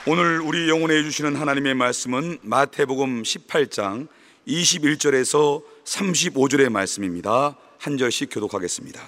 오늘 우리 영혼에 주시는 하나님의 말씀은 마태복음 18장 21절에서 35절의 말씀입니다. 한 절씩 교독하겠습니다.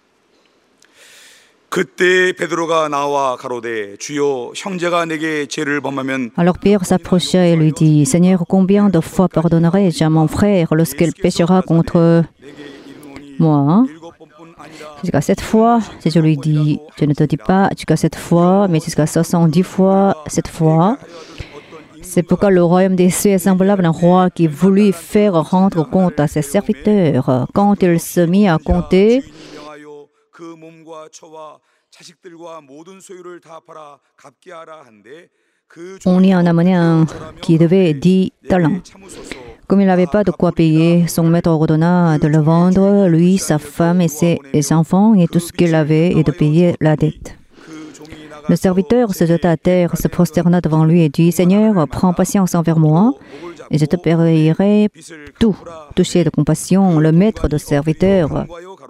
그때 베드로가 나와 가로되 주여 형제가 내게 죄를 범하면 Alors Pierre s'approcha et lui dit, Seigneur, combien de fois pardonnerai-je à mon frère lorsqu'il péchera contre moi? Jusqu'à 7 fois, Jésus lui dit, je ne te dis pas jusqu'à 7 fois, mais jusqu'à 70 fois, 7 fois. C'est pourquoi le royaume des cieux est semblable à un roi qui voulut faire rendre compte à ses serviteurs. Quand il se mit à compter, on y en amenait un qui devait 10 talents. Comme il n'avait pas de quoi payer, son maître ordonna de le vendre, lui, sa femme et ses enfants, et tout ce qu'il avait, et de payer la dette. Le serviteur se jeta à terre, se prosterna devant lui et dit, « Seigneur, prends patience envers moi, et je te paierai tout. » Touché de compassion, le maître de serviteur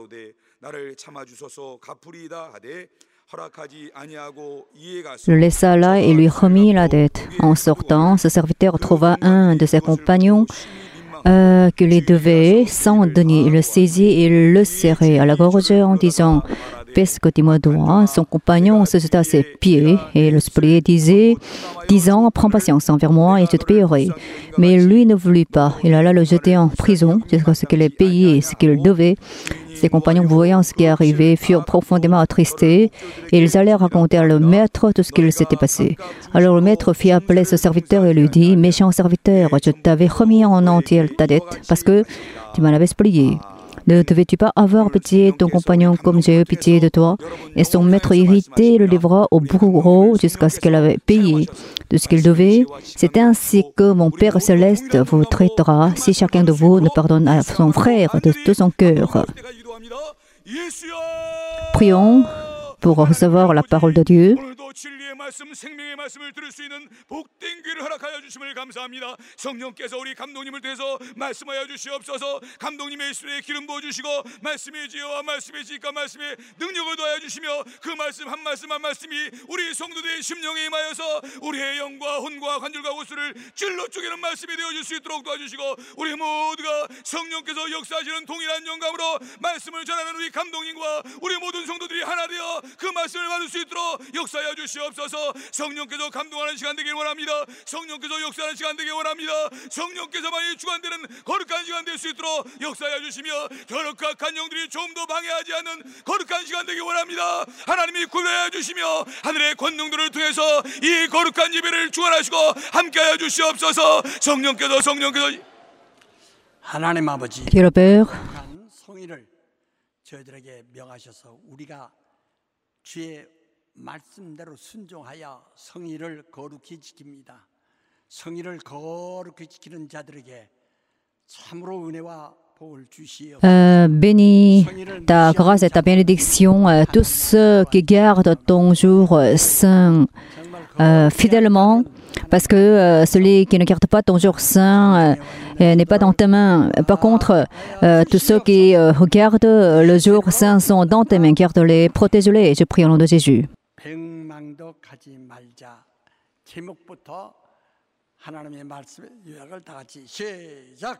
le laissa là et lui remit la dette. En sortant, ce serviteur trouva un de ses compagnons qui lui devait 100 deniers. Il le saisit et le serrait à la gorge en disant « Paie ce que tu me dois ». Son compagnon se jeta à ses pieds et le suppliait, disant « Prends patience envers moi et je te paierai ». Mais lui ne voulut pas. Il alla le jeter en prison jusqu'à ce qu'il ait payé ce qu'il devait. Ses compagnons, voyant ce qui arrivait, furent profondément attristés et ils allèrent raconter à le maître tout ce qu'il s'était passé. Alors le maître fit appeler ce serviteur et lui dit « Méchant serviteur, je t'avais remis en entier ta dette parce que tu m'en avais spolié. Ne devais-tu pas avoir pitié de ton compagnon comme j'ai eu pitié de toi ?» Et son maître irrité le livra au bourreau jusqu'à ce qu'il avait payé de ce qu'il devait. C'est ainsi que mon Père céleste vous traitera si chacun de vous ne pardonne à son frère de tout son cœur. Prions pour recevoir la parole de Dieu. 진리의 말씀, 생명의 말씀을 들을 수 있는 복된 귀를 허락하여 주심을 감사합니다. 성령께서 우리 감독님을 통해서 말씀하여 주시옵소서. 감독님의 입술에 기름 부어주시고 말씀의 지혜와 말씀의 지식과 말씀의 능력을 더하여 주시며 그 말씀 한 말씀 한 말씀이 우리 성도들의 심령에 임하여서 우리의 영과 혼과 관절과 구슬을 찔러 쪼개는 말씀이 되어줄 수 있도록 도와주시고 우리 모두가 성령께서 역사하시는 동일한 영감으로 말씀을 전하는 우리 감독님과 우리 모든 성도들이 하나 되어 그 말씀을 받을 수 있도록 역사하여 주시옵소서. 성령께서 감동하는 시간 되길 원합니다. 성령께서 역사하는 시간 되길 원합니다. 성령께서만이 주관되는 거룩한 시간 될 수 있도록 역사하여 주시며 거룩한 영들이 좀 더 방해하지 않는 거룩한 시간 되길 원합니다. 하나님이 구별하여 주시며 하늘의 권능들을 통해서 이 거룩한 예배를 주관하시고 함께하여 주시옵소서. 성령께서 하나님 아버지 성의를 저희들에게 명하셔서 우리가 주의 말씀대로 순종하여 성의를 거룩히 지킵니다. 성의를 거룩히 지키는 자들에게 참으로 은혜와 복을 주시옵소서. Bénis ta grâce et ta bénédiction tous ceux qui gardent ton jour saint fidèlement, parce que celui qui ne garde pas ton jour saint n'est pas dans tes mains. Par contre, tous ceux qui regardent le jour saint sont dans tes mains. Garde-les, protège-les. Je prie au nom de Jésus. 백망덕하지 말자. 제목부터 하나님의 말씀의 요약을 다 같이 시작.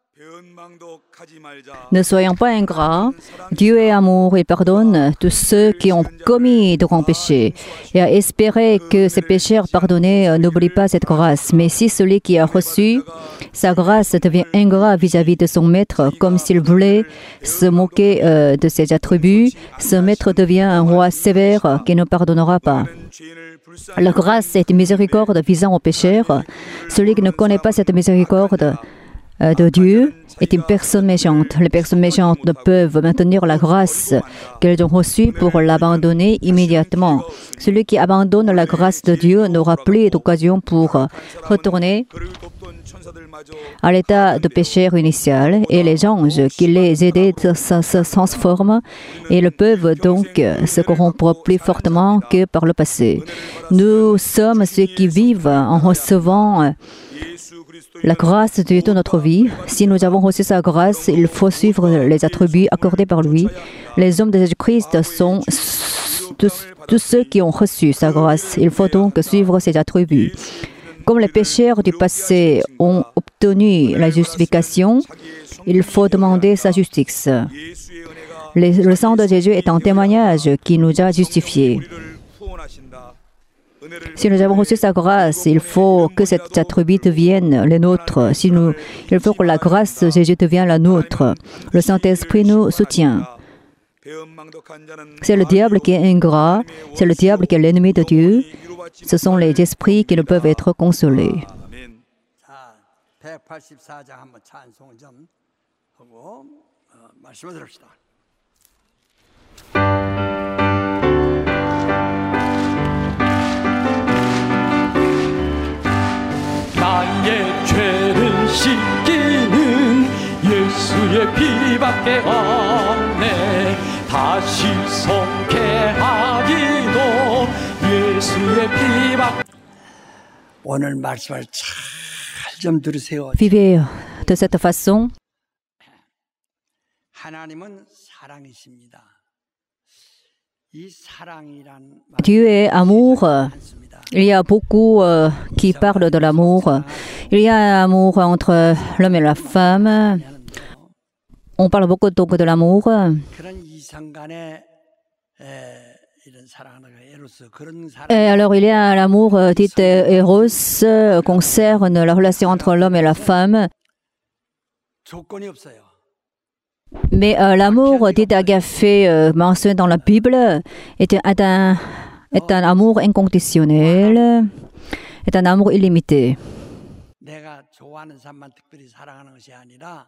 Ne soyons pas ingrats. Dieu est amour et pardonne tous ceux qui ont commis de grands péchés. Et à espérer que ces pécheurs pardonnés n'oublient pas cette grâce. Mais si celui qui a reçu sa grâce devient ingrat vis-à-vis de son maître, comme s'il voulait se moquer de ses attributs, ce maître devient un roi sévère qui ne pardonnera pas. La grâce est une miséricorde visant aux pécheurs. Celui qui ne connaît pas cette miséricorde de Dieu est une personne méchante. Les personnes méchantes ne peuvent maintenir la grâce qu'elles ont reçue pour l'abandonner immédiatement. Celui qui abandonne la grâce de Dieu n'aura plus d'occasion pour retourner à l'état de pécheur initial et les anges qui les aidaient se transforment et ne peuvent donc se corrompre plus fortement que par le passé. Nous sommes ceux qui vivent en recevant la grâce de Dieu dans notre vie. Si nous avons reçu sa grâce, il faut suivre les attributs accordés par lui. Les hommes de Jésus-Christ sont tous tous ceux qui ont reçu sa grâce. Il faut donc suivre ses attributs. Comme les pécheurs du passé ont obtenu la justification, il faut demander sa justice. Le sang de Jésus est un témoignage qui nous a justifiés. Si nous avons reçu sa grâce, il faut que cet attribut devienne le nôtre. Il faut que la grâce de Jésus devienne la nôtre. Le Saint-Esprit nous soutient. C'est le diable qui est ingrat, c'est le diable qui est l'ennemi de Dieu. Ce sont les esprits qui ne peuvent être consolés. 자, 184장 한번 찬송 좀 하고 말씀을 들읍시다. 나의 죄를 씻기는 예수의 피밖에 없네. 다시 송케하기도 예수의 피밖에. 오늘 말씀을 잘 좀 들으세요. Vivez de cette façon. 하나님은 사랑이십니다. 이 사랑이란 Dieu est amour. Il y a beaucoup qui parlent de l'amour. Il y a un amour entre l'homme et la femme. On parle beaucoup donc de l'amour. 그런 이성 간의 이런 사랑하는 에로스 그런 사랑. Et alors il y a l'amour dit Eros concerne la relation entre l'homme et la femme. 조건이 없어요. Mais l'amour dit agapé mentionné dans la Bible est un amour inconditionnel, est un amour illimité. 내가 좋아하는 사람만 특별히 사랑하는 것이 아니라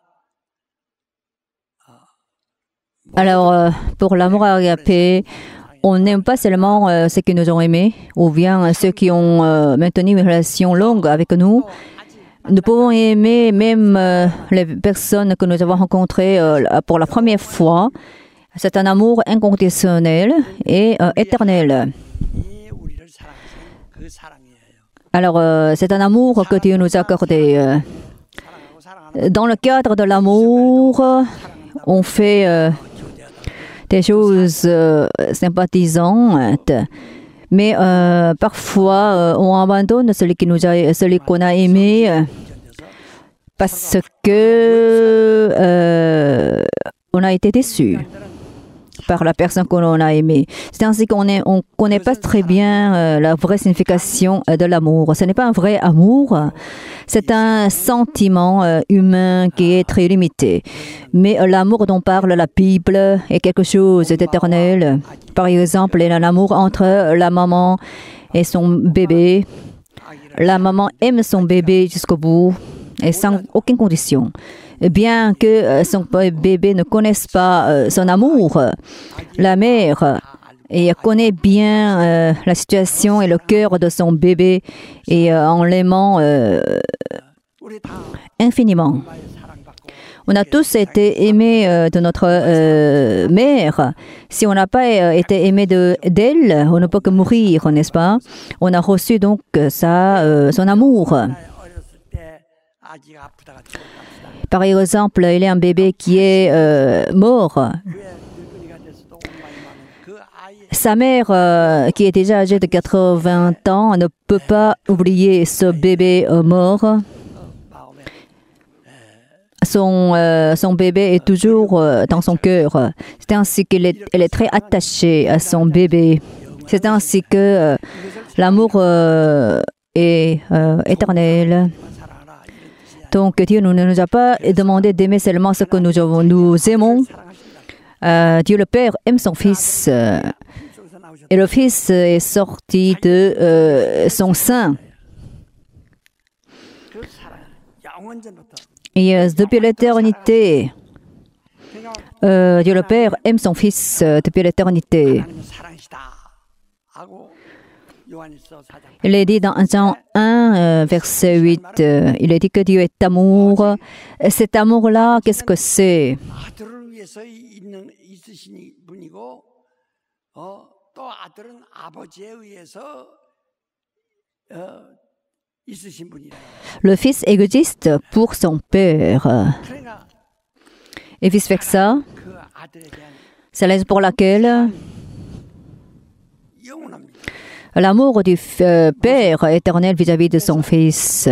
Alors pour l'amour agapé, on n'aime pas seulement ceux qui nous ont aimés ou bien ceux qui ont maintenu une relation longue avec nous. Nous pouvons aimer même les personnes que nous avons rencontrées pour la première fois. C'est un amour inconditionnel et éternel. 이 우리를 사랑하시는 그 사랑이에요. Alors, c'est un amour que Dieu nous a accordé. 사랑하고 사랑하는 Dans le cadre de l'amour, on fait des choses sympathisantes. Mais parfois, on abandonne celui qu'on a aimé parce que on a été déçu par la personne qu'on a aimée. C'est ainsi qu'on ne connaît pas très bien la vraie signification de l'amour. Ce n'est pas un vrai amour, c'est un sentiment humain qui est très limité. Mais l'amour dont parle la Bible est quelque chose d'éternel. Par exemple, il y a l'amour entre la maman et son bébé. La maman aime son bébé jusqu'au bout et sans aucune condition. Bien que son bébé ne connaisse pas son amour, la mère connaît bien la situation et le cœur de son bébé et en l'aimant 우리 다 infiniment. 사랑받고 On a tous été aimés de notre mère. Si on n'a pas été aimé d'elle, on ne peut que mourir, n'est-ce pas? On a reçu donc son amour. 어렸을 때 아기가 아프다가 죽었답시다. Par exemple, il y a un bébé qui est mort. 왜 늙은이가 됐어도 엄마이만은 그 아이의 Sa mère, qui est déjà âgée de 80 ans, ne peut pas oublier ce bébé mort. 마음에 Son bébé est toujours dans son cœur. C'est ainsi elle est très attachée à son bébé. C'est ainsi que l'amour est éternel. 사랑하라 이런 뜻이야. Donc Dieu ne nous a pas demandé d'aimer seulement ce que nous aimons. Dieu le Père aime son Fils. 속에서 나오셨다. Et le Fils est sorti de son sein. 그 사랑 영원전부터 Et depuis l'éternité, Dieu le Père aime son Fils depuis l'éternité. 하나님은 사랑이시다 하고 요한일서 4장 Il est dit dans Jean 1, verset 8, il est dit que Dieu est amour. Cet amour-là, qu'est-ce que c'est? 아들을 위해서 있으신 분이고 또 아들은 아버지에 의해서 있으신 분이라. Le Fils existe pour son Père. 그러니까 Et vice-versa, 그 아들에 대한 c'est la raison pour laquelle L'amour du Père éternel vis-à-vis de son Fils.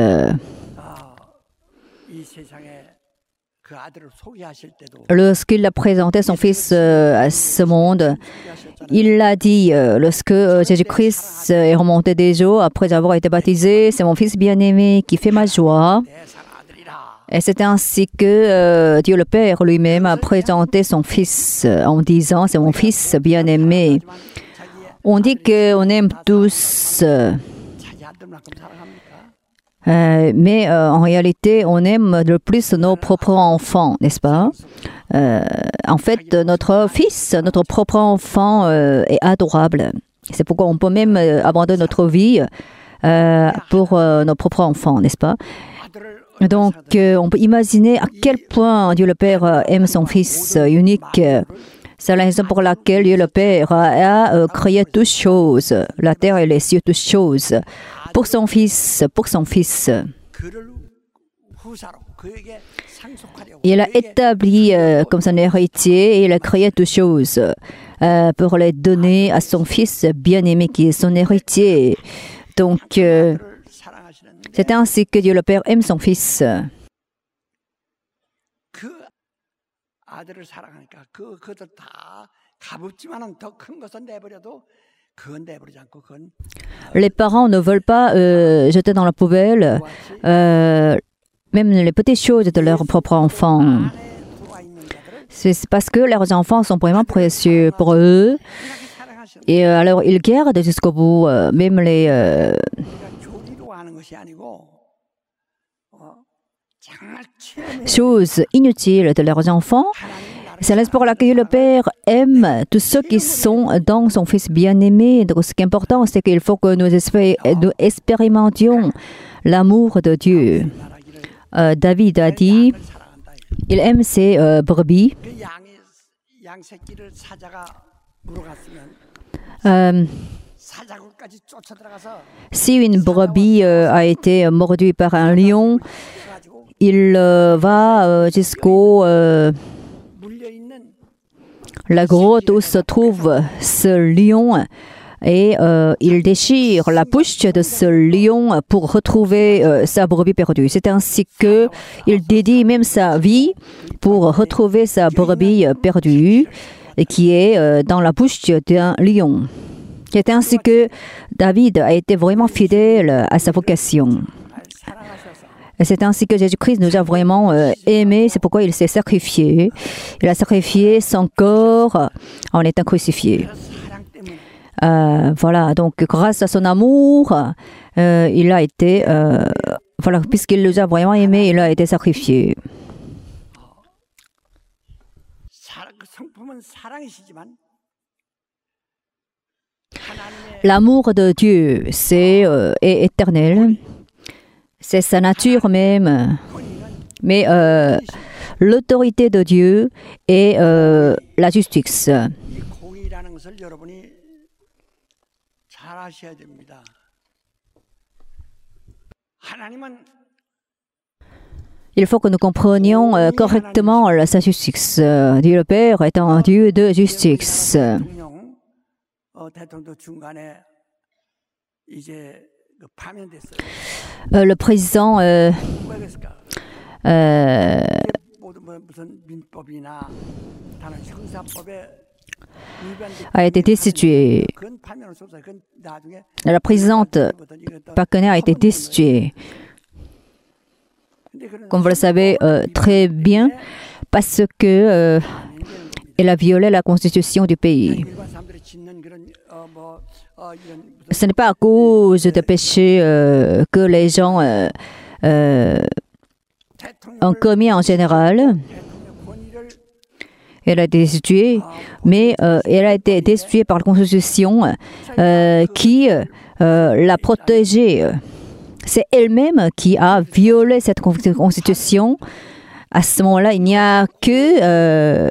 이 세상에 그 아들을 소개하실 때도 Lorsqu'il a présenté son Fils à ce monde, il l'a dit, lorsque Jésus-Christ est remonté des eaux après avoir été baptisé, c'est mon Fils bien-aimé qui fait ma joie. 내 사랑아들이라. Et c'est ainsi que Dieu le Père lui-même a présenté son Fils en disant, c'est mon Fils bien-aimé. On dit qu'on aime tous, 자기 아들만큼 사랑합니까? mais en réalité, on aime le plus nos propres enfants, n'est-ce pas? En fait, notre fils, notre propre enfant est adorable. C'est pourquoi on peut même abandonner notre vie pour nos propres enfants, n'est-ce pas? 아들을 Donc, on peut imaginer à quel point Dieu le Père aime son Fils unique. C'est la raison pour laquelle Dieu le Père a créé toutes choses, la terre et les cieux, toutes choses, pour son Fils, pour son Fils. 그를 후사로 그에게 상속하려고 Il a établi comme son héritier et il a créé toutes choses pour les donner à son Fils bien-aimé qui est son héritier. Donc, 아들을 사랑하시는데 c'est ainsi que Dieu le Père aime son Fils. 그 아들을 사랑하니까 그것도 다 값없지만은 더 큰 것은 내버려도 그건 내버리지 않고 그건 Les parents ne veulent pas jeter dans la poubelle même les petites choses de leurs propres enfants. 안에 들어와 있는 자들을 C'est parce que leurs enfants sont vraiment précieux pour eux. 이렇게 사랑하시는 Et alors, ils gardent jusqu'au bout, même les 우리가 교리로 하는 것이 아니고 정말 체험해 choses inutiles de leurs enfants. C'est la raison pour laquelle le Père aime tous ceux qui sont dans son Fils bien-aimé. Donc, ce qui est important, c'est qu'il faut que nous expérimentions l'amour de Dieu. David a dit, il aime ses brebis. 그 양 새끼를 사자가 물어갔으면 사자굴까지 쫓아 들어가서 Si une brebis a été mordue par un lion, 가지고 il va jusqu'au 물려 있는 la grotte où se trouve ce lion et il déchire la bouche de ce lion pour retrouver sa brebis perdue. C'est ainsi que il dédie même sa vie pour retrouver sa brebis perdue qui est dans la bouche d'un lion. C'est ainsi que David a été vraiment fidèle à sa vocation. 사랑하셔서 Et c'est ainsi que Jésus-Christ nous a vraiment aimés. C'est pourquoi il s'est sacrifié. Il a sacrifié son corps en étant crucifié. 사랑 때문에 Voilà, donc grâce à son amour, il a été, voilà, puisqu'il nous a vraiment aimés, il a été sacrifié. 그 성품은 사랑이시지만 하나님의 L'amour de Dieu, c'est est éternel. C'est sa nature même. Mais l'autorité de Dieu est la justice. 이 공의라는 것을 여러분이 잘 아셔야 됩니다. 하나님은 Il faut que nous comprenions correctement sa justice. Dieu le Père est un Dieu de justice. 대통령도 중간에 이제 그 파면됐어요. Le président 왜 그랬을까? 무슨 민법이나 다른 형사법에 a été destitué. 그건 파면할 수 없어요. 그건 나중에 La présidente Park Geun-hye a été destituée. 근데 그런 Comme vous le savez très bien, parce que elle a violé la constitution du pays. 일반 사람들이 짓는 그런 이런 Ce n'est pas à cause de péchés que les gens ont commis en général. 대통령 권위를 Elle a été destituée, mais elle a été destituée par la Constitution qui l'a protégée. C'est elle-même qui a violé cette Constitution. À ce moment-là, il n'y a que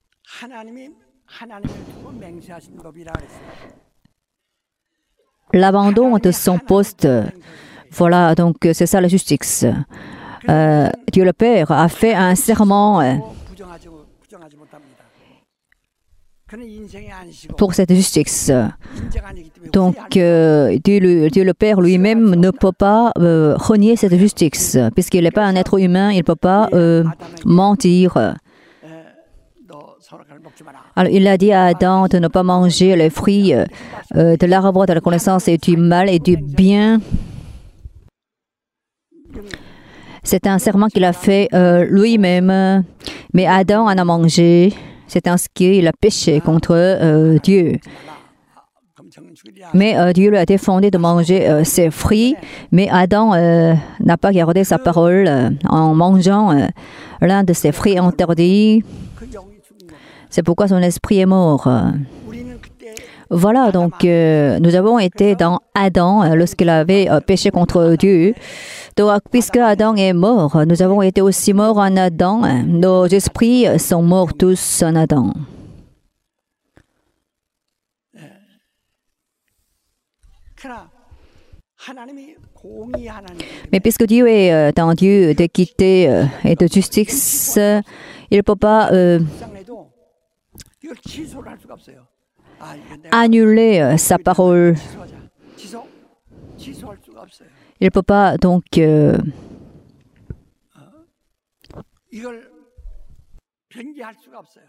하나님을 두고 맹세하신 법이라 그랬어요. l'abandon de son poste. Voilà, donc c'est ça la justice. Dieu le Père a fait un serment. 부정하지 못합니다. 그는 인생이 아니시고 pour cette justice. 인재가 아니기 때문에 Donc, 후회할 Dieu le Père lui-même ne peut pas renier cette justice. Puisqu'il n'est pas un être humain, il ne peut pas mentir. 너 선악과를 먹지 마라. Alors, il a dit à Adam de ne pas manger les fruits de l'arbre de la connaissance et du mal et du bien. C'est un serment qu'il a fait lui-même. Mais Adam en a mangé. C'est ainsi qu'il a péché contre Dieu. 그럼 정은 죽이랴. Mais Dieu lui a défendu de manger ses fruits. Mais Adam n'a pas gardé sa parole en mangeant l'un de ses fruits interdits. 그 영이 죽은 거. C'est pourquoi son esprit est mort. 우리는 그때 Voilà, donc nous avons été dans Adam lorsqu'il avait péché contre Dieu. Donc, puisque Adam est mort, nous avons été aussi morts en Adam. Nos esprits sont morts tous en Adam. 그러나 하나님이 공의 하나님. Mais puisque Dieu est un Dieu d'équité et de justice, il ne peut pas 불쌍해도 이걸 취소를 할 수가 없어요. 아, 이거 내가 annuler sa parole. 취소하자. 취소할 수가 없어요. Il ne peut pas donc 이걸 변기할 수가 없어요.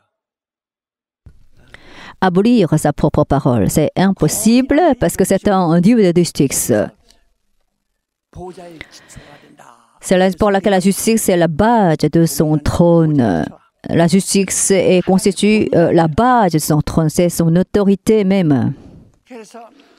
abolir sa propre parole. C'est impossible parce que c'est un Dieu de justice. 보좌의 기초가 된다. C'est la raison pour laquelle la justice est la base de son trône. La justice constitue la base de son trône, c'est son autorité même. 그래서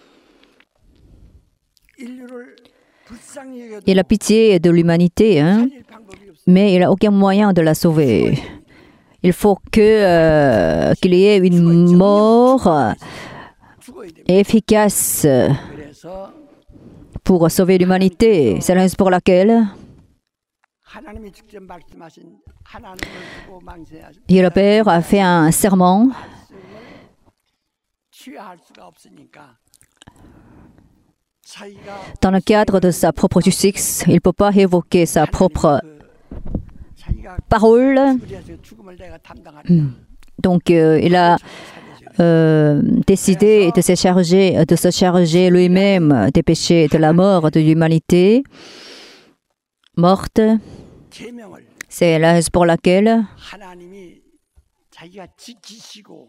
인류를 불쌍히 여겨도 Il a pitié de l'humanité, hein, 살릴 방법이 없어요. mais il n'a aucun moyen de la sauver. Il faut qu'il y ait une mort 죽어야 됩니다. efficace 그래서 pour sauver l'humanité. C'est la raison pour laquelle 하나님이 직접 말씀하신 하나님을 두고 망세하지 Dieu le Père a fait un serment. 취할 수가 없으니까 자기가 Dans le cadre de sa propre justice, il ne peut pas évoquer sa propre 자기가 parole. 그래서 죽음을 내가 담당하리라. Donc, il a décidé de se charger lui-même des péchés de la mort de l'humanité morte. 계명을 C'est la raison pour laquelle 하나님이 자기가 지키시고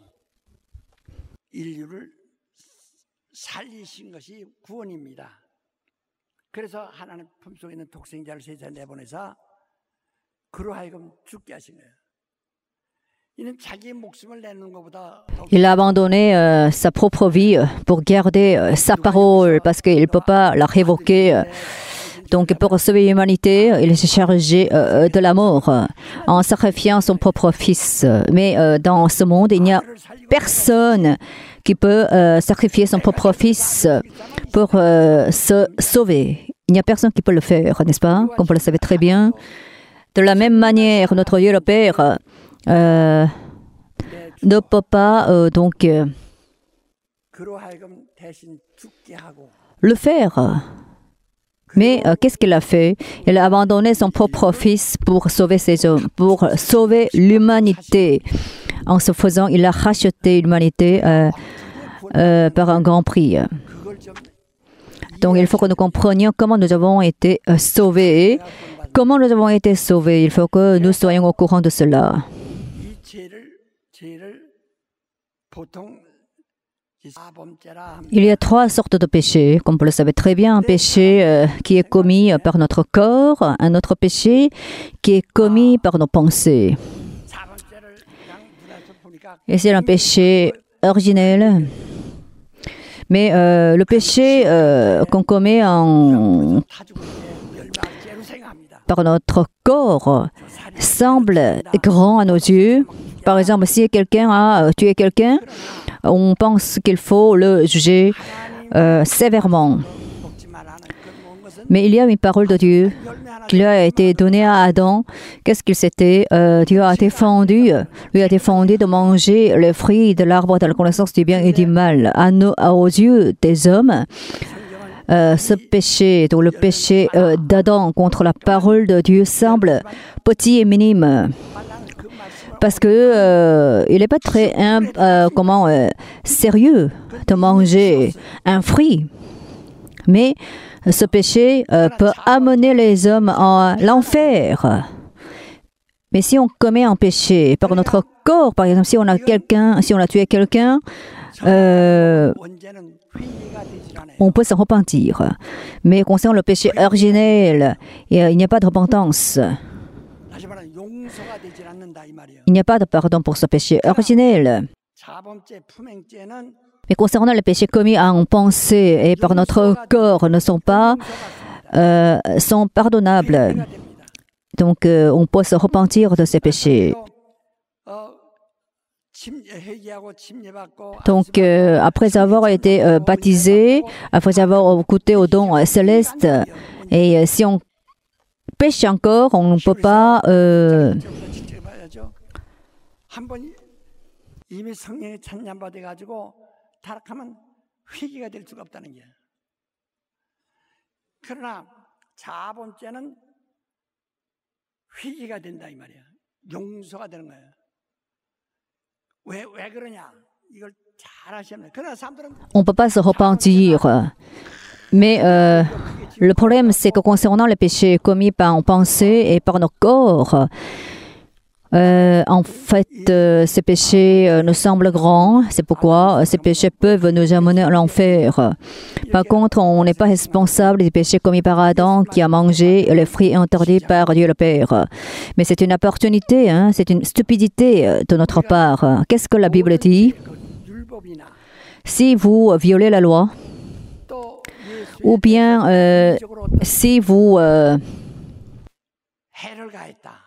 인류를 살리신 것이 구원입니다. 그래서 하나님 품속에 있는 독생자를 세상에 내보내서 그로 하여금 죽게 하신 거예요. 이는 자기의 목숨을 내는 것보다 더 il a abandonné sa propre vie pour garder sa parole parce qu'il ne peut pas la révoquer. Donc, pour sauver l'humanité, il s'est chargé de la mort en sacrifiant son propre fils. Mais dans ce monde, il n'y a personne qui peut sacrifier son propre fils pour se sauver. Il n'y a personne qui peut le faire, n'est-ce pas? Comme vous le savez très bien. De la même manière, notre Dieu le Père ne peut pas donc 그로 하여금 대신 죽게 하고 le faire. Mais qu'est-ce qu'il a fait? Il a abandonné son propre fils pour sauver ses hommes, pour sauver l'humanité. En ce faisant, il a racheté l'humanité par un grand prix. 그걸 좀 Donc, il faut que nous comprenions comment nous avons été sauvés. Comment nous avons été sauvés? Il faut que nous soyons au courant de cela. 이 죄를 보통 사범죄라 Il y a trois sortes de péchés, comme vous le savez très bien. Un péché qui est commis par notre corps, un autre péché qui est commis par nos pensées. 사범죄를 그냥 눈에서 보니까 Et c'est un péché originel. Mais le péché qu'on commet 타주고 있는 열마죄로 생각합니다. par notre corps semble grand à nos yeux. Par exemple, si quelqu'un a tué quelqu'un, on pense qu'il faut le juger sévèrement. 먹지 말라는 그런 것은 Mais il y a une parole de Dieu 열매 하나 qui lui a été donnée à Adam. Qu'est-ce qu'il s'était Dieu a défendu, lui a défendu de manger les fruits de l'arbre de la connaissance du bien et du mal. Aux yeux des hommes, ce péché, donc le péché d'Adam contre la parole de Dieu semble petit et minime. 말라는 그 말씀을 parce que il n'est pas très sérieux de manger un fruit. Mais ce péché peut amener les hommes à l'enfer. Mais si on commet un péché par notre corps, par exemple, si on a tué quelqu'un, 원죄는 회개가 되질 않아요. on peut s'en repentir. Mais concernant le péché originel, il n'y a pas de repentance. 다시 말하면 용서가 되질 않는다 이 말이에요. Il n'y a pas de pardon pour ce péché originel. 자범죄, 품행죄는 Mais concernant les péchés commis en pensée et par notre corps ne sont pardonnables. 회개가 됩니다. Donc, on peut se repentir de ces péchés. 회개하고 침례받고 Donc, après avoir été baptisé, après avoir goûté au don céleste, et si on pêche encore, on ne peut pas... 지켜봐야죠. 한번 이미 성령의 찬양받아 가지고 타락하면 회개가 될 수가 없다는 게. 그러나 자범죄는 회개가 된다 이 말이야. 용서가 되는 거예요. 왜 그러냐? 이걸 잘 아셔야 합니다. 그러나 사람들은 On ne peut pas se repentir. Mais le problème, c'est que concernant les péchés commis par en pensée et par nos corps, en fait, ces péchés nous semblent grands. C'est pourquoi ces péchés peuvent nous amener à l'enfer. Par contre, on n'est pas responsable des péchés commis par Adam qui a mangé les fruits interdits par Dieu le Père. Mais c'est une opportunité, c'est une stupidité de notre part. Qu'est-ce que la Bible dit? 율법이나 Si vous violez la loi, 또 ou bien si vous 해를 가했다.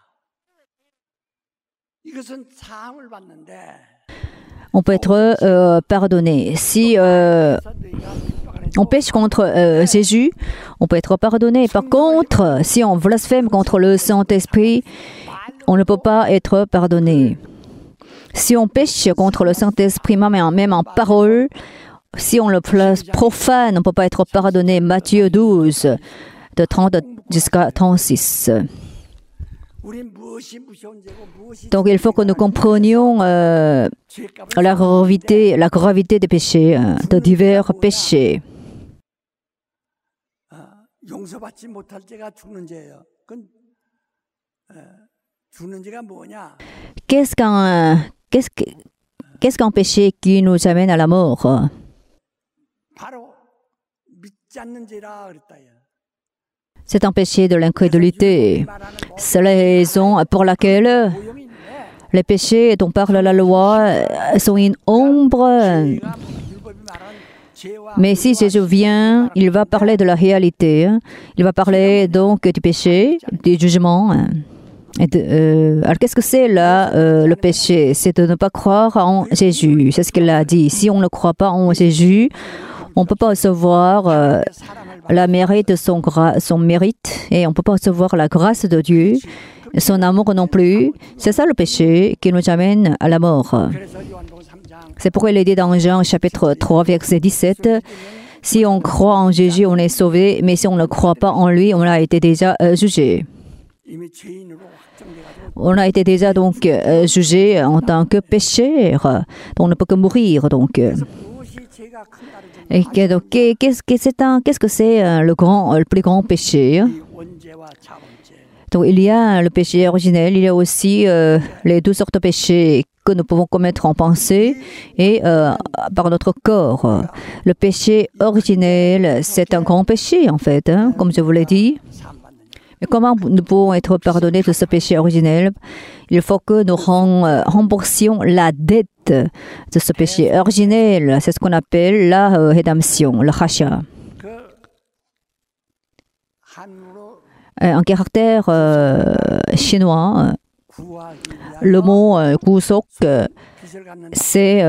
이것은 사함을 받는데 on peut être pardonné. Si on pêche contre Jésus, on peut être pardonné. Par contre, si on blasphème contre le Saint-Esprit, on ne peut pas être pardonné. Si on pêche contre le Saint-Esprit, même en parole, si on le place profane, on ne peut pas être pardonné. Matthieu 12, de 30 jusqu'à 36. 우린 무엇이 무서운 죄고 무엇이 Donc il faut que nous comprenions 죄값을 la gravité des péchés, de divers péchés. 용서받지 못할 죄가 죽는 죄예요. 그건 죽는 죄가 뭐냐? Qu'est-ce qu'un péché qui nous amène à la mort? 바로 믿지 않는 죄라 그랬다. C'est un péché de l'incrédulité. C'est la raison pour laquelle les péchés dont parle la loi sont une ombre. Mais si Jésus vient, il va parler de la réalité. Il va parler donc du péché, du jugement. Alors qu'est-ce que c'est là, le péché? C'est de ne pas croire en Jésus. C'est ce qu'il a dit. Si on ne croit pas en Jésus, on ne peut pas recevoir la mérite de son mérite et on ne peut pas recevoir la grâce de Dieu, son amour non plus. C'est ça le péché qui nous amène à la mort. C'est pourquoi il est dit dans Jean chapitre 3 verset 17, si on croit en Jésus, on est sauvé, mais si on ne croit pas en lui, on a été déjà jugé. On a été déjà donc jugé en tant que pécheur, donc on ne peut que mourir donc. Et donc, qu'est-ce que c'est le plus grand péché? Donc, il y a le péché originel, il y a aussi les deux sortes de péchés que nous pouvons commettre en pensée et par notre corps. Le péché originel, c'est un grand péché en fait, comme je vous l'ai dit. Mais comment nous pouvons être pardonnés de ce péché originel? Il faut que nous remboursions la dette de ce péché originel. C'est ce qu'on appelle la rédemption, le rachat. En caractère chinois, le mot gusok, c'est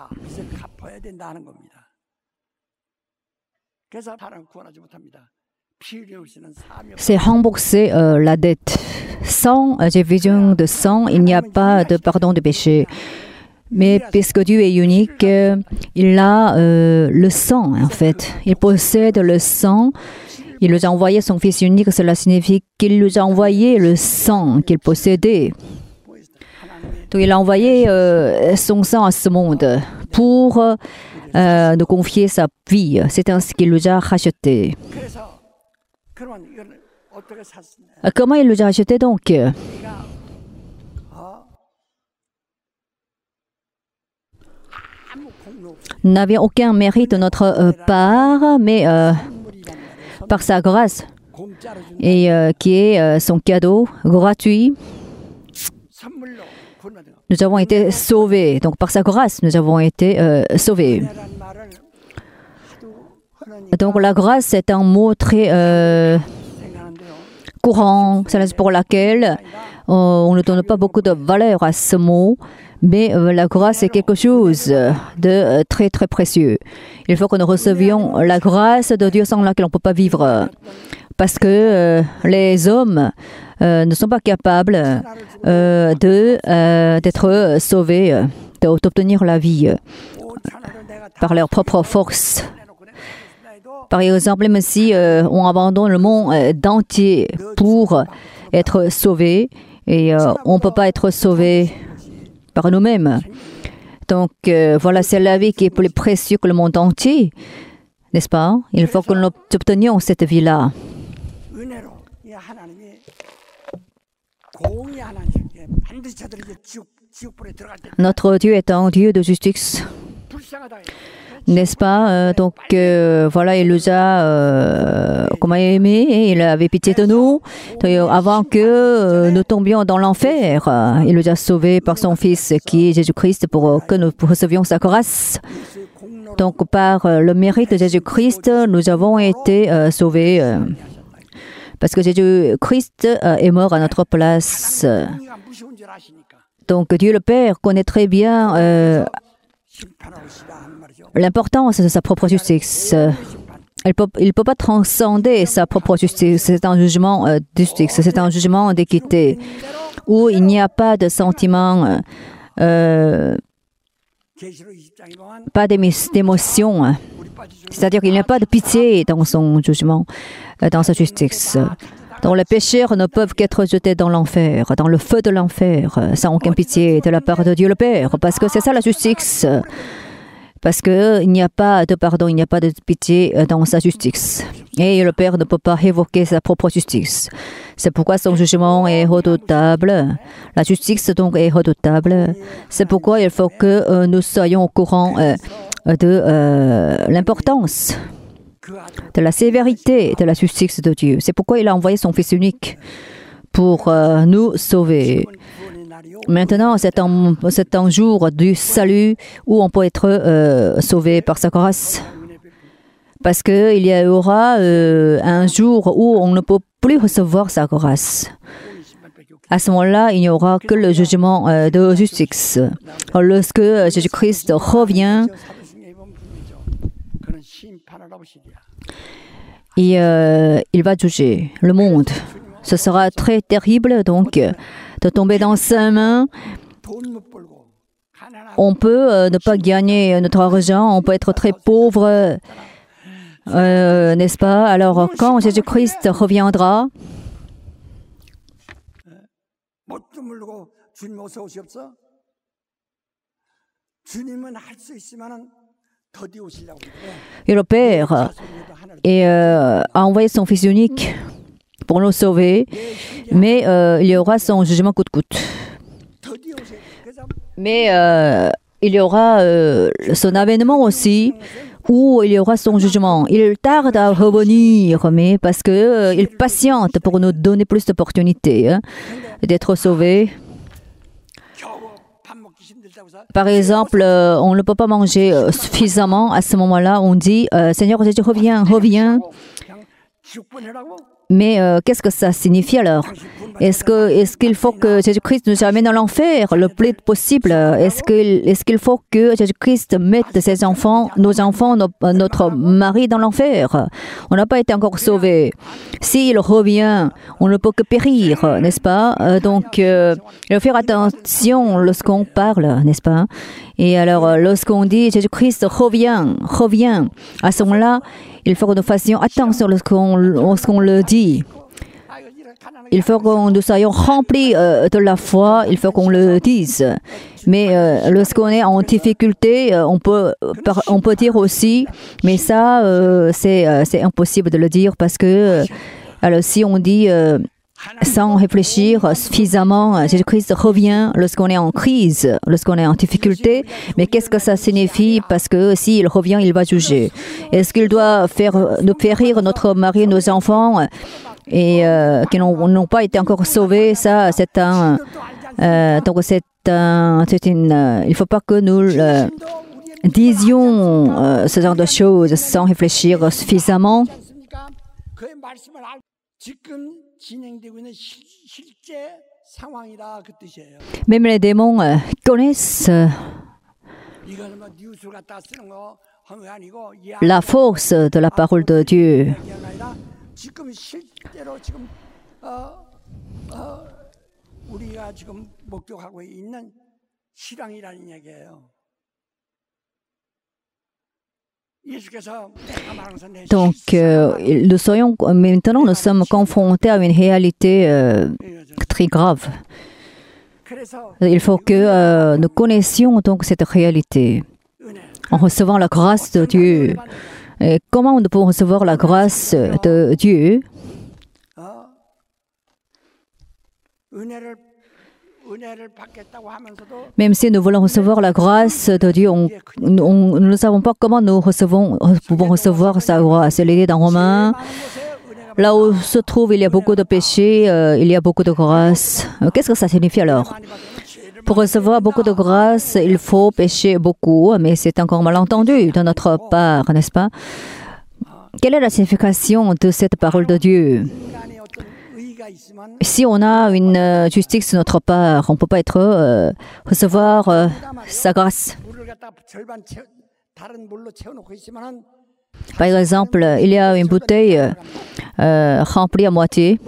rembourser la dette. Sans effusion de sang, il n'y a pas de pardon de péché. Mais puisque Dieu est unique, il a le sang en fait. Il possède le sang. Il nous a envoyé son Fils unique. Cela signifie qu'il nous a envoyé le sang qu'il possédait. Donc il a envoyé son sang à ce monde pour nous confier sa vie. C'est ainsi qu'il nous a rachetés. 그래서 그러면 이걸 어떻게 샀느냐? Comment il nous a rachetés donc? 우리가 아무 공로 없이 Nous n'avions aucun mérite de notre part, mais 선물이란 말이에요. par sa grâce 공짜로 준 et qui est son cadeau gratuit, 선물로 구원받은 거. nous avons été sauvés. Donc par sa grâce, nous avons été sauvés. 은혜란 말을 하도 하나님 Donc la grâce est un mot très 생각하는데요. courant, c'est la raison pour laquelle on ne donne pas beaucoup de valeur à ce mot, mais la grâce est quelque chose de très très précieux. Il faut que nous recevions la grâce de Dieu sans laquelle on ne peut pas vivre, parce que les hommes ne sont pas capables d'être sauvés, d'obtenir la vie 온 천하를 내가 다 par leur propre force. 내놓고 내가 그랬습니다 해도 Par exemple, même si on abandonne le monde entier pour être sauvé, et on ne peut pas être sauvé par nous-mêmes. Donc voilà, c'est la vie qui est plus précieuse que le monde entier, n'est-ce pas? Il faut que nous obtenions cette vie-là. 은혜로 이 하나님이 공의 하나님께 반드시 저들이 이제 지옥불에 들어갈 때 Notre Dieu est un Dieu de justice, 불쌍하다. n'est-ce pas? Donc voilà, il nous a comment aimé, et il avait pitié de nous. Donc, avant que nous tombions dans l'enfer, il nous a sauvés par son Fils qui est Jésus-Christ pour que nous recevions sa grâce. 예수의 공로로 Donc par le mérite de Jésus-Christ, nous avons été sauvés parce que Jésus-Christ est mort à notre place. 공의가 무서운 줄 아시니까 Donc Dieu le Père connaît très bien 심판하고 싶다 하는 말이죠. l'importance de sa propre justice. 심판. Il peut pas transcender sa propre justice. C'est un jugement de justice, c'est un jugement d'équité où il n'y a pas de sentiment, 계시록 20장에 보면 pas d'émotion. 우리 빠지죠. C'est-à-dire qu'il n'y a pas de pitié dans son jugement, dans sa justice. Donc les pécheurs ne peuvent qu'être jetés dans l'enfer, dans le feu de l'enfer, sans aucune pitié de la part de Dieu le Père, parce que c'est ça la justice. Parce qu'il n'y a pas de pardon, il n'y a pas de pitié dans sa justice. Et le Père ne peut pas évoquer sa propre justice. C'est pourquoi son jugement est redoutable. La justice donc est redoutable. C'est pourquoi il faut que nous soyons au courant de l'importance, 그 아들 de la sévérité de la justice de Dieu. C'est pourquoi il a envoyé son Fils unique pour nous sauver. 구원의 날이요. Maintenant, c'est un jour du salut où on peut être sauvé par sa grâce. Parce qu'il y aura un jour où on ne peut plus recevoir sa grâce. À ce moment-là, il n'y aura que le jugement de justice. Lorsque Jésus-Christ revient, 사도행전에 보면 분명히죠. 그는 심판을 하시리라. et il va juger le monde. Ce sera très terrible donc de tomber dans sa main. 돈 못 벌고 가난하고 On peut ne pas gagner notre argent, on peut être très pauvre, n'est-ce pas? Alors quand Jésus-Christ reviendra, 뭣도 모르고 주님 어서 오시옵소서. 주님은 할 수 있으면은 더디 오시려고 그래. et le Père a envoyé son Fils unique pour nous sauver, mais il y aura son jugement coûte-coûte. 더디 오세요. 그래서 Mais il y aura son avènement aussi, où il y aura son jugement. Il tarde à revenir, mais parce que il patiente pour nous donner plus d'opportunités d'être sauvés. 겨우 밥 먹기 힘들다고 해서 Par exemple, on ne peut pas manger suffisamment. À ce moment-là, on dit Seigneur Jésus, reviens, reviens. 그냥 지옥 보내라고. Mais qu'est-ce que ça signifie alors? Est-ce qu'il faut que Jésus-Christ nous amène dans l'enfer le plus possible? Est-ce qu'il faut que Jésus-Christ mette ses enfants, nos enfants, notre mari dans l'enfer? On n'a pas été encore sauvés. S'il revient, on ne peut que périr, n'est-ce pas? Donc, il faut faire attention lorsqu'on parle, n'est-ce pas? Et alors, lorsqu'on dit Jésus-Christ revient, revient, à ce moment-là, il faut que nous fassions attention lorsqu'on le dit. il faut que nous soyons remplis de la foi, il faut qu'on le dise. Mais lorsqu'on est en difficulté, on peut dire aussi, mais ça, c'est impossible de le dire parce que alors si on dit sans réfléchir suffisamment, Jésus-Christ revient lorsqu'on est en crise, lorsqu'on est en difficulté. Mais qu'est-ce que ça signifie? Parce que s'il revient, il va juger. Est-ce qu'il doit nous faire rire notre mari, nos enfants et qui n'ont pas été encore sauvés? Ça, c'est un... donc c'est une... il ne faut pas que nous disions ce genre de choses sans réfléchir suffisamment. 그의 말씀을 알고 지금 진행되고 있는 실제 상황이다 그 뜻이에요. Même les démons connaissent 이거는 뭐 뉴스 갖다 쓰는 거 아니고 la force de la parole de Dieu. 지금 실제로 지금 우리가 지금 목격하고 있는 실황이라는 얘기예요. Donc, maintenant, nous sommes confrontés à une réalité très grave. Il faut que nous connaissions donc cette réalité en recevant la grâce de Dieu. Et comment nous pouvons recevoir la grâce de Dieu? Même si nous voulons recevoir la grâce de Dieu, nous ne savons pas comment nous pouvons recevoir sa grâce. Il est dans Romains, là où se trouve, il y a beaucoup de péchés, il y a beaucoup de grâce. Qu'est-ce que ça signifie alors? Pour recevoir beaucoup de grâce, il faut pécher beaucoup, mais c'est encore mal entendu de notre part, n'est-ce pas? Quelle est la signification de cette parole de Dieu? Si on a une justice de notre part, on ne peut pas recevoir sa grâce. Par exemple, il y a une bouteille remplie à moitié.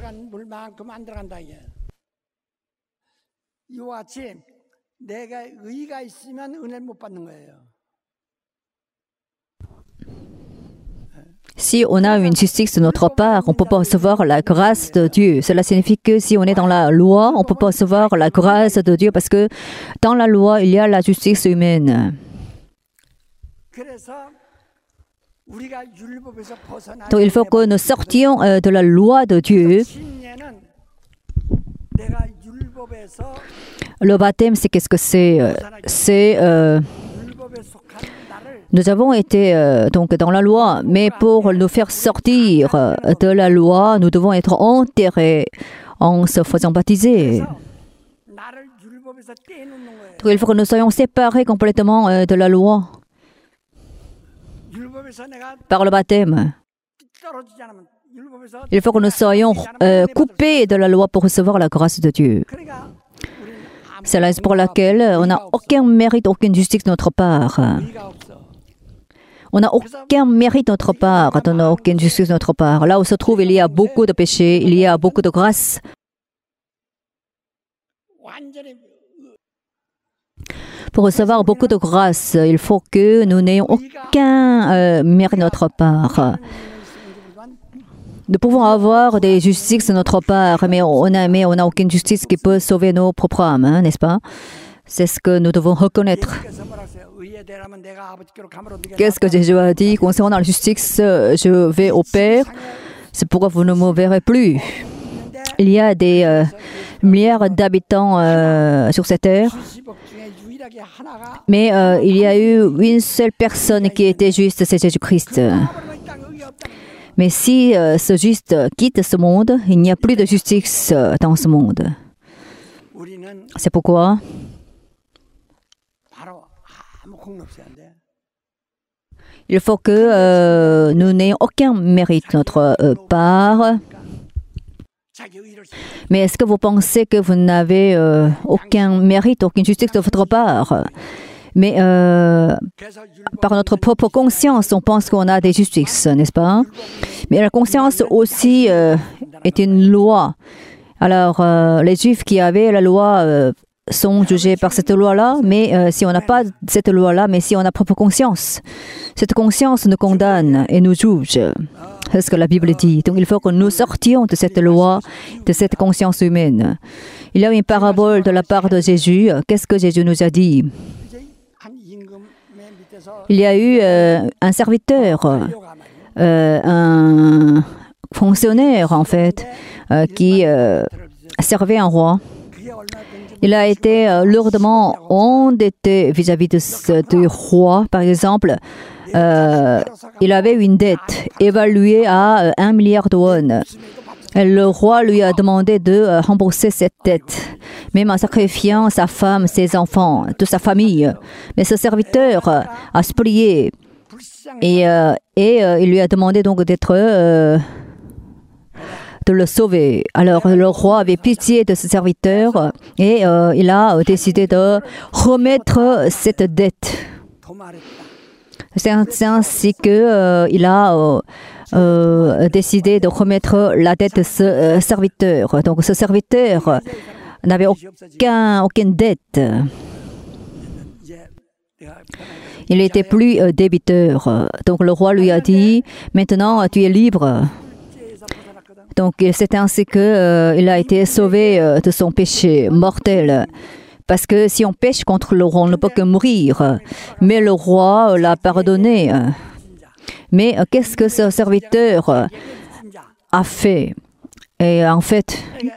Si on a une justice de notre part, on ne peut pas recevoir la grâce de Dieu. Cela signifie que si on est dans la loi, on ne peut pas recevoir la grâce de Dieu parce que dans la loi, il y a la justice humaine. Donc il faut que nous sortions de la loi de Dieu. Le baptême, c'est qu'est-ce que c'est? Nous avons été donc dans la loi, mais pour nous faire sortir de la loi, nous devons être enterrés en se faisant baptiser. Donc il faut que nous soyons séparés complètement de la loi par le baptême. Il faut que nous soyons coupés de la loi pour recevoir la grâce de Dieu. C'est la raison pour laquelle on n'a aucun mérite, aucune justice de notre part. On n'a aucun mérite de notre part, on n'a aucune justice de notre part. Là où se trouve, il y a beaucoup de péchés, il y a beaucoup de grâce. Pour recevoir beaucoup de grâce, il faut que nous n'ayons aucun mérite de notre part. Nous pouvons avoir des justices de notre part, mais on n'a aucune justice qui peut sauver nos propres âmes, hein, n'est-ce pas? C'est ce que nous devons reconnaître. Qu'est-ce que Jésus a dit concernant la justice? Je vais au Père, c'est pourquoi vous ne me verrez plus. Il y a des milliards d'habitants sur cette terre, mais il y a eu une seule personne qui était juste, c'est Jésus-Christ. Mais si ce juste quitte ce monde, il n'y a plus de justice dans ce monde. C'est pourquoi il faut que nous n'ayons aucun mérite de notre part. Mais est-ce que vous pensez que vous n'avez aucun mérite, aucune justice de votre part? Mais par notre propre conscience, on pense qu'on a des justices, n'est-ce pas? Mais la conscience aussi est une loi. Alors, les Juifs qui avaient la loi sont jugés par cette loi-là, mais si on n'a pas cette loi-là, mais si on a propre conscience, cette conscience nous condamne et nous juge. C'est ce que la Bible dit. Donc il faut que nous sortions de cette loi, de cette conscience humaine. Il y a une parabole de la part de Jésus. Qu'est-ce que Jésus nous a dit? Il y a eu un serviteur, un fonctionnaire en fait, qui servait un roi. Il a été lourdement endetté vis-à-vis du roi. Par exemple, il avait une dette évaluée à 1 milliard de won. Le roi lui a demandé de rembourser cette dette, même en sacrifiant sa femme, ses enfants, toute sa famille. Mais ce serviteur a supplié et il lui a demandé donc de le sauver. Alors le roi avait pitié de ce serviteur et il a décidé de remettre cette dette. C'est ainsi qu'il a décidé de remettre la dette de ce serviteur. Donc ce serviteur n'avait aucune dette. Il n'était plus débiteur. Donc le roi lui a dit, maintenant tu es libre. Donc c'est ainsi qu'il a été sauvé de son péché mortel. Parce que si on pêche contre le roi, on ne peut que mourir. Mais le roi l'a pardonné. Mais qu'est-ce que ce serviteur a fait? Et en fait,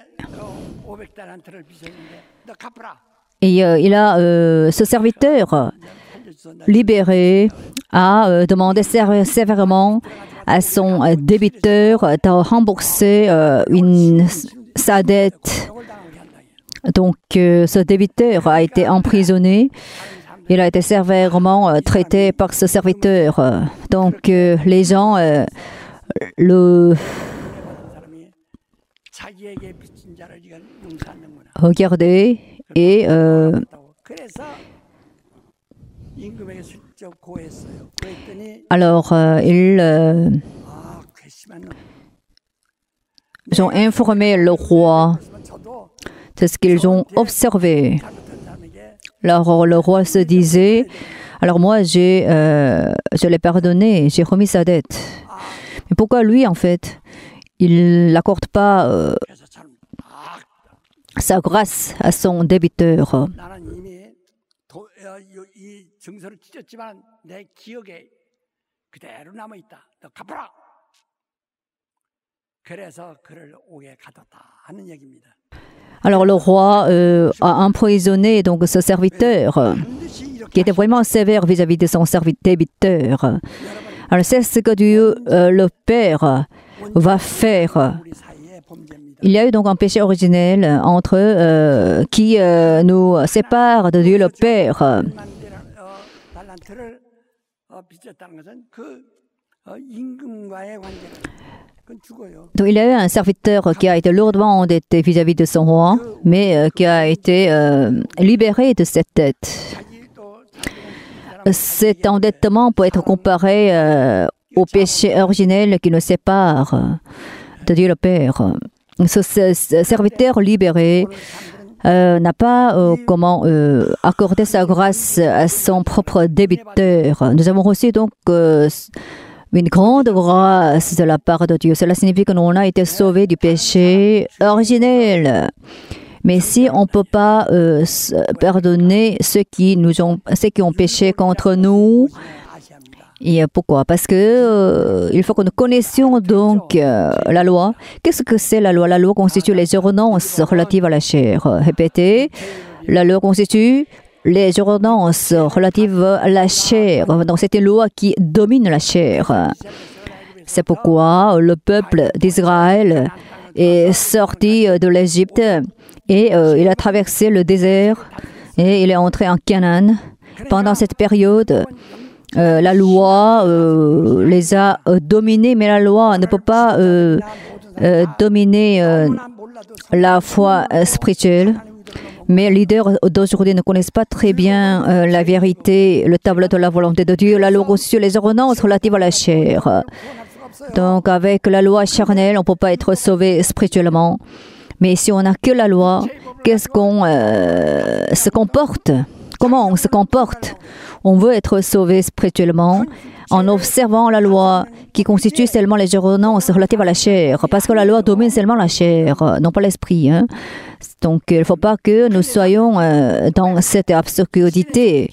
ce serviteur libéré a demandé sévèrement à son débiteur de rembourser sa dette. Donc, ce débiteur a été emprisonné. Il a été sévèrement traité par ce serviteur. Donc, les gens le regardaient et alors ils ont informé le roi de ce qu'ils ont observé. Alors le roi se disait, alors moi je l'ai pardonné, j'ai remis sa dette. Mais pourquoi lui en fait, il n'accorde pas sa grâce à son débiteur? Alors le roi a emprisonné donc ce serviteur qui était vraiment sévère vis-à-vis de son débiteur. Alors c'est ce que Dieu le Père va faire. Il y a eu donc un péché originel entre qui nous sépare de Dieu le Père. Donc, il y a eu un serviteur qui a été lourdement endetté vis-à-vis de son roi, mais qui a été libéré de cette dette. Cet endettement peut être comparé au péché originel qui nous sépare de Dieu le Père. Ce serviteur libéré n'a pas comment accorder sa grâce à son propre débiteur. Nous avons reçu donc une grande grâce de la part de Dieu. Cela signifie que nous on a été sauvés du péché originel. Mais si on ne peut pas pardonner ceux qui ont péché contre nous, et pourquoi? Parce que il faut que nous connaissions donc la loi. Qu'est-ce que c'est la loi? La loi constitue les ordonnances relatives à la chair. Répétez, la loi constitue les ordonnances relatives à la chair. Donc c'est une loi qui domine la chair. C'est pourquoi le peuple d'Israël est sorti de l'Égypte et il a traversé le désert et il est entré en Canaan. Pendant cette période, la loi les a dominés, mais la loi ne peut pas dominer la foi spirituelle. Mais les leaders d'aujourd'hui ne connaissent pas très bien la vérité, le tableau de la volonté de Dieu, la loi sur les ordonnances relatives à la chair. Donc avec la loi charnelle, on ne peut pas être sauvé spirituellement. Mais si on n'a que la loi, qu'est-ce qu'on se comporte, comment on se comporte. On veut être sauvé spirituellement en observant la loi qui constitue seulement les ordonnances relatives à la chair, parce que la loi domine seulement la chair, non pas l'esprit. Hein. Donc, il ne faut pas que nous soyons dans cette absurdité.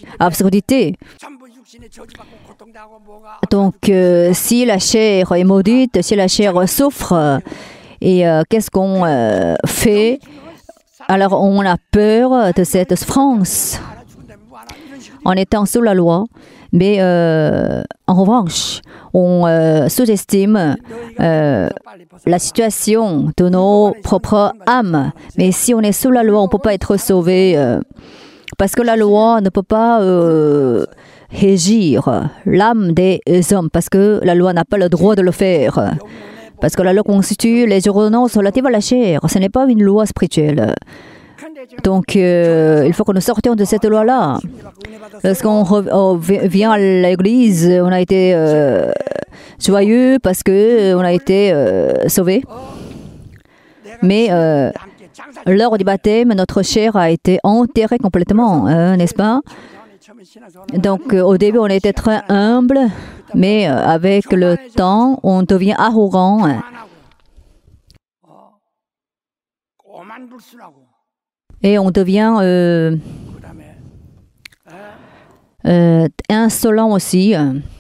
Donc, si la chair est maudite, si la chair souffre, et qu'est-ce qu'on fait? Alors, on a peur de cette souffrance en étant sous la loi. Mais en revanche, on sous-estime la situation de nos propres âmes. Mais si on est sous la loi, on ne peut pas être sauvé parce que la loi ne peut pas régir l'âme des hommes, parce que la loi n'a pas le droit de le faire. Parce que la loi constitue les ordonnances relatives à la chair. Ce n'est pas une loi spirituelle. Donc, il faut que nous sortions de cette loi-là. Lorsqu'on vient à l'église, on a été joyeux parce qu'on a été sauvés. Mais lors du baptême, notre chair a été enterrée complètement, n'est-ce pas? Donc, au début, on était très humble, mais avec le temps, on devient arrogant. Et on devient insolent aussi.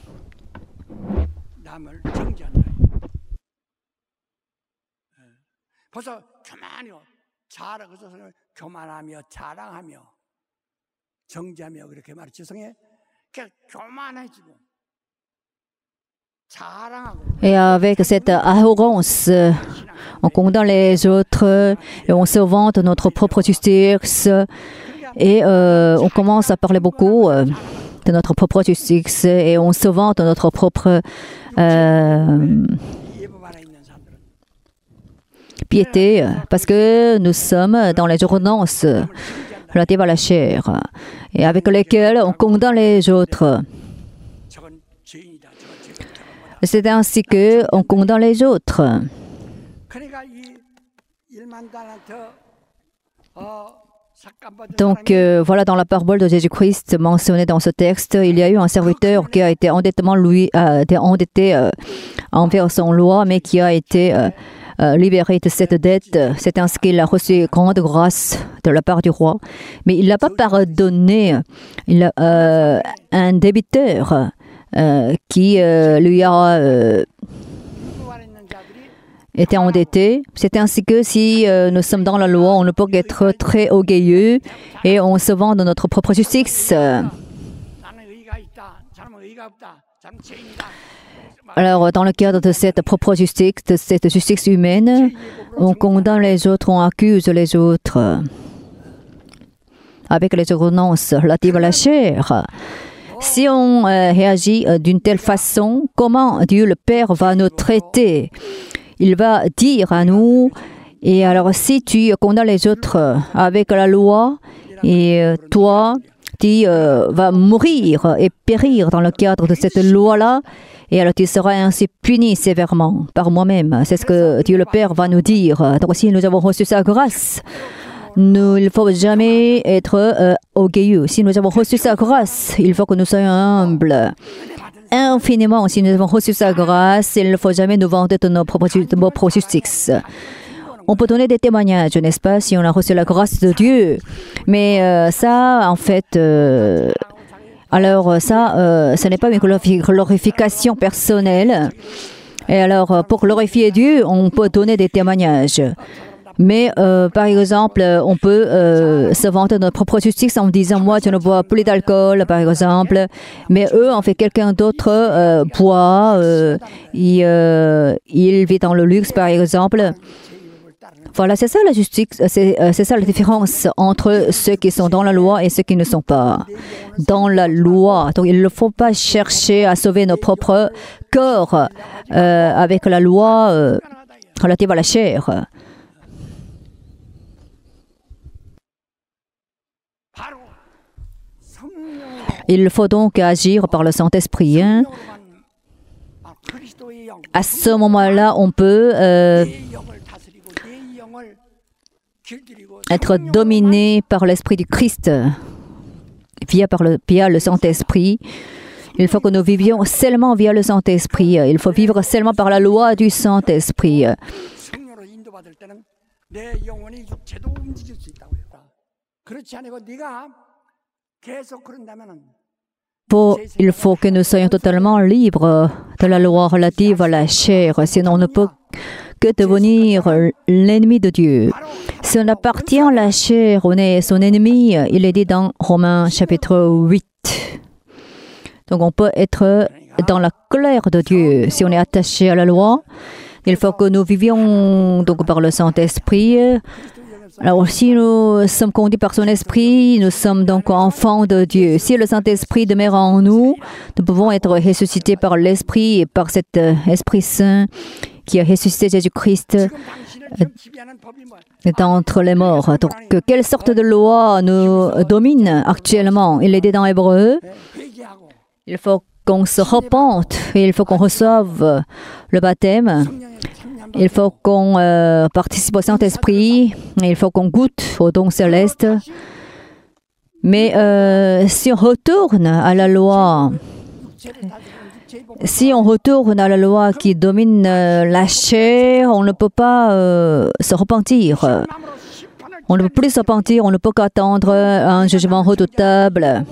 Et avec cette arrogance, on condamne les autres et on se vante de notre propre justice et on commence à parler beaucoup de notre propre justice et on se vante de notre propre piété parce que nous sommes dans les ordonnances relatives à la chair et avec lesquelles on condamne les autres. C'est ainsi qu'on condamne les autres. Donc, voilà, dans la parabole de Jésus-Christ mentionnée dans ce texte, il y a eu un serviteur qui a été endetté envers son loi, mais qui a été libéré de cette dette. C'est ainsi qu'il a reçu grande grâce de la part du roi. Mais il n'a pas pardonné un débiteur qui lui a été endetté. C'est ainsi que si nous sommes dans la loi, on ne peut qu'être très orgueilleux et on se vend de notre propre justice. Alors, dans le cadre de cette propre justice, de cette justice humaine, on condamne les autres, on accuse les autres avec les ordonnances relatives à la chair. Si on réagit d'une telle façon, comment Dieu le Père va nous traiter? Il va dire à nous, et alors si tu condamnes les autres avec la loi, et toi, tu vas mourir et périr dans le cadre de cette loi-là, et alors tu seras ainsi puni sévèrement par moi-même. C'est ce que Dieu le Père va nous dire. Donc si nous avons reçu sa grâce, il ne faut jamais être orgueilleux. Si nous avons reçu sa grâce, il faut que nous soyons humbles. Infiniment, si nous avons reçu sa grâce, il ne faut jamais nous vanter de nos propres justice. On peut donner des témoignages, n'est-ce pas, si on a reçu la grâce de Dieu. Mais ça, en fait, alors ça, ce n'est pas une glorification personnelle. Et alors, pour glorifier Dieu, on peut donner des témoignages. Mais, par exemple, on peut se vanter de notre propre justice en disant « Moi, je ne bois plus d'alcool, par exemple. » Mais eux, en fait, quelqu'un d'autre boit, il vit dans le luxe, par exemple. Voilà, c'est ça la justice, c'est ça la différence entre ceux qui sont dans la loi et ceux qui ne sont pas dans la loi. Donc, il ne faut pas chercher à sauver nos propres corps avec la loi relative à la chair. Il faut donc agir par le Saint-Esprit. Hein. À ce moment-là, on peut être dominés par l'Esprit du Christ, via le Saint-Esprit. Il faut que nous vivions seulement via le Saint-Esprit. Il faut vivre seulement par la loi du Saint-Esprit. 성령으로 인도받을 때는 내 영혼이 육체도 움직일 수 있다고 했다. 그렇지 않고 네가 계속 그런다면은 Il faut que nous soyons totalement libres de la loi relative à la chair, sinon on ne peut que devenir l'ennemi de Dieu. Si on appartient à la chair, on est son ennemi. Il est dit dans Romains chapitre 8. Donc on peut être dans la colère de Dieu. Si on est attaché à la loi, il faut que nous vivions donc par le Saint-Esprit. Alors, si nous sommes conduits par son esprit, nous sommes donc enfants de Dieu. Si le Saint-Esprit demeure en nous, nous pouvons être ressuscités par l'Esprit et par cet Esprit Saint qui a ressuscité Jésus-Christ d'entre les morts. Donc, quelle sorte de loi nous domine actuellement? Il est dit dans Hébreu, il faut qu'on se repente et il faut qu'on reçoive le baptême. Il faut qu'on participe au Saint-Esprit, il faut qu'on goûte aux dons célestes. Mais si on retourne à la loi, qui domine la chair, on ne peut pas se repentir. On ne peut plus se repentir, on ne peut qu'attendre un jugement redoutable.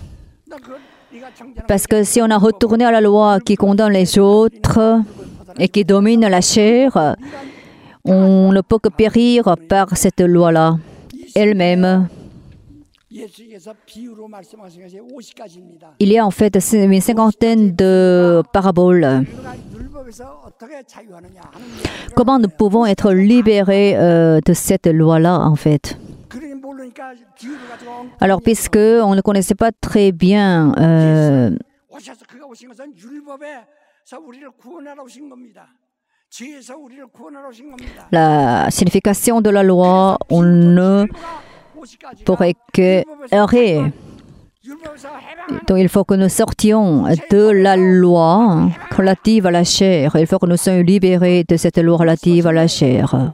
Parce que si on a retourné à la loi qui condamne les autres et qui domine la chair, on ne peut que périr par cette loi-là elle-même. Il y a en fait une cinquantaine de paraboles. Comment nous pouvons être libérés de cette loi-là, en fait? Alors, puisque on ne connaissait pas très bien la signification de la loi, on ne pourrait que errer. Donc, il faut que nous sortions de la loi relative à la chair. Il faut que nous soyons libérés de cette loi relative à la chair.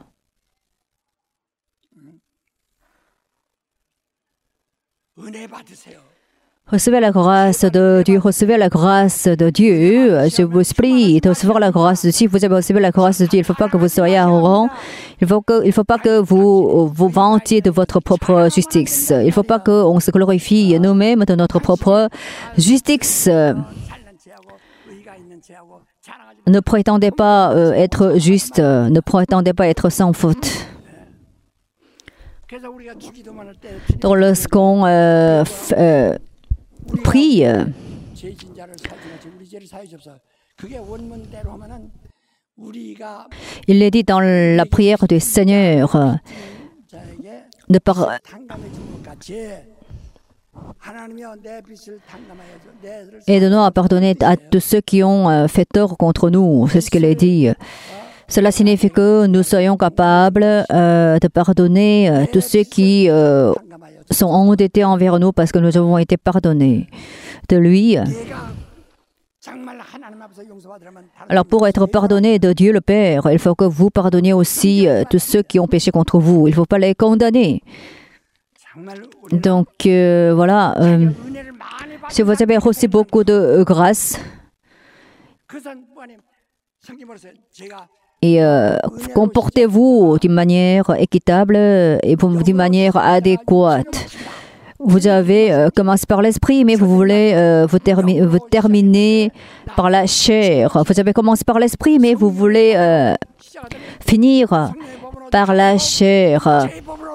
Recevez la grâce de Dieu, recevez la grâce de Dieu. Je vous prie de recevoir la grâce de Dieu. Si vous avez reçu la grâce de Dieu, il ne faut pas que vous soyez arrogant. Il ne faut pas que vous vous vantiez de votre propre justice. Il ne faut pas qu'on se glorifie nous-mêmes de notre propre justice. Ne prétendez pas être juste, ne prétendez pas être sans faute. Donc, lorsqu'on prie, il est dit dans la prière du Seigneur aide-nous à pardonner à tous ceux qui ont fait tort contre nous. C'est ce qu'il est dit. Cela signifie que nous soyons capables de pardonner tous ceux qui sont endettés envers nous parce que nous avons été pardonnés de lui. Alors pour être pardonné de Dieu le Père, il faut que vous pardonniez aussi tous ceux qui ont péché contre vous. Il ne faut pas les condamner. Donc voilà, si vous avez reçu beaucoup de grâce et comportez-vous d'une manière équitable et d'une manière adéquate. Vous avez commencé par l'esprit, mais vous voulez vous terminer par la chair. Vous avez commencé par l'esprit, mais vous voulez finir par la chair.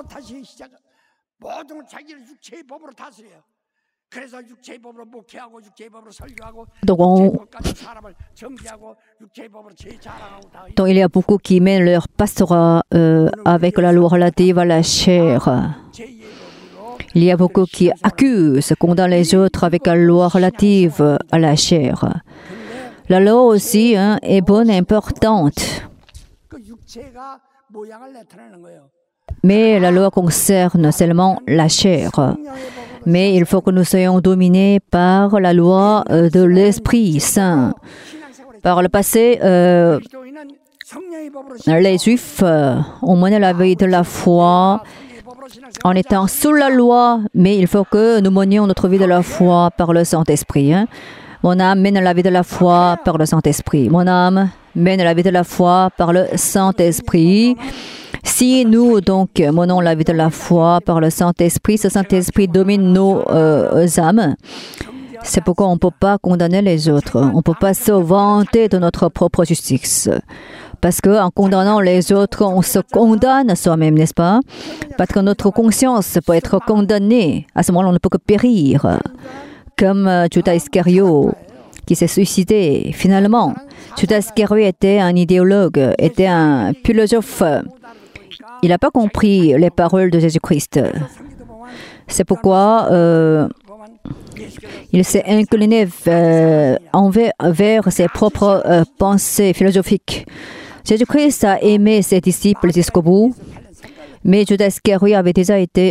Donc il y a beaucoup qui mènent leur pastorat avec la loi relative à la chair. Il y a beaucoup qui accusent, condamnent les autres avec la loi relative à la chair. La loi aussi est bonne et importante. Mais la loi concerne seulement la chair. Mais il faut que nous soyons dominés par la loi de l'Esprit Saint. Par le passé, Les Juifs ont mené la vie de la foi en étant sous la loi, mais il faut que nous menions notre vie de la foi par le Saint-Esprit. Mon âme mène la vie de la foi par le Saint-Esprit. Mon âme mène la vie de la foi par le Saint-Esprit. Si nous, donc, menons la vie de la foi par le Saint-Esprit, ce Saint-Esprit domine nos âmes. C'est pourquoi on ne peut pas condamner les autres. On ne peut pas se vanter de notre propre justice. Parce qu'en condamnant les autres, on se condamne soi-même, n'est-ce pas? Parce que notre conscience peut être condamnée. À ce moment-là, on ne peut que périr. Comme Judas Iscariot, qui s'est suicidé. Finalement, Judas Iscariot était un idéologue, était un philosophe. Il n'a pas compris les paroles de Jésus-Christ. C'est pourquoi il s'est incliné vers ses propres pensées philosophiques. Jésus-Christ a aimé ses disciples jusqu'au bout, mais Judas Iscariot avait déjà été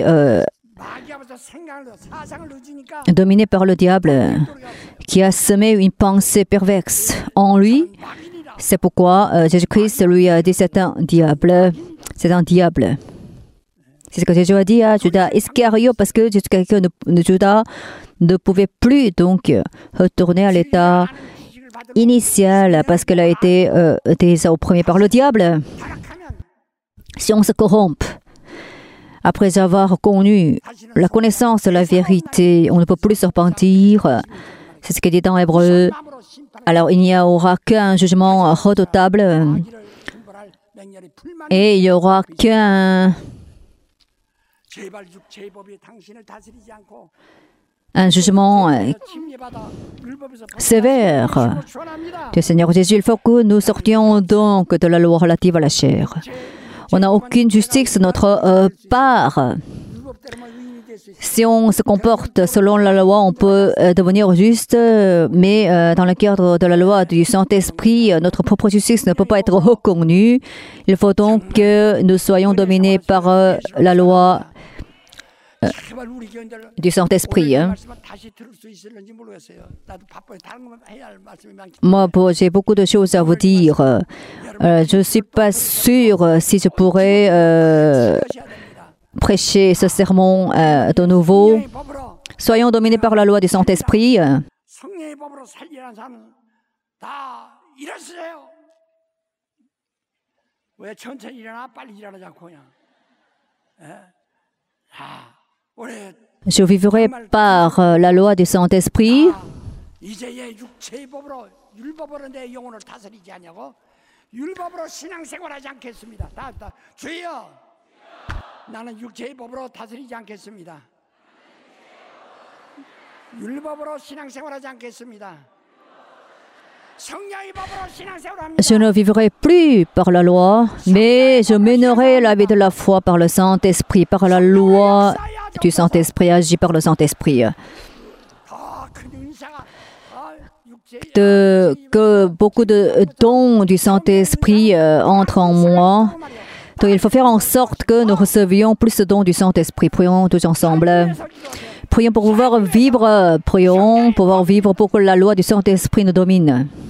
dominé par le diable, qui a semé une pensée perverse en lui. C'est pourquoi Jésus-Christ lui a dit c'est un diable. C'est un diable. C'est ce que Jésus a dit à Judas Iscariot, parce que Judas ne pouvait plus donc retourner à l'état initial, parce qu'elle a été déjà opprimée par le diable. Si on se corrompt, après avoir connu la connaissance de la vérité, on ne peut plus se repentir. C'est ce qui est dit dans Hébreu. Alors il n'y aura qu'un jugement redoutable et il n'y aura qu'un jugement sévère du Seigneur Jésus. Il faut que nous sortions donc de la loi relative à la chair. On n'a aucune justice de notre part. Si on se comporte selon la loi, on peut devenir juste, mais dans le cadre de la loi du Saint-Esprit, notre propre justice ne peut pas être reconnue. Il faut donc que nous soyons dominés par la loi du Saint-Esprit. Moi, j'ai beaucoup de choses à vous dire. Je ne suis pas sûre si je pourrais prêcher ce sermon de nouveau. Soyons dominés par la loi du Saint-Esprit. Je vivrai par la loi du Saint-Esprit. 나는 육체의 법으로 다스리지 않겠습니다. 율법으로 신앙생활하지 않겠습니다. 성령의 법으로 신앙생활합니다. Je ne vivrai plus par la loi, mais je mènerai la vie de la foi par le Saint-Esprit, par la loi du Saint-Esprit, agi par le Saint-Esprit. Que beaucoup de dons du Saint-Esprit entrent en moi. Donc, il faut faire en sorte que nous recevions plus de dons du Saint-Esprit. Prions tous ensemble. Prions pour pouvoir vivre. Prions pour pouvoir vivre pour que la loi du Saint-Esprit nous domine.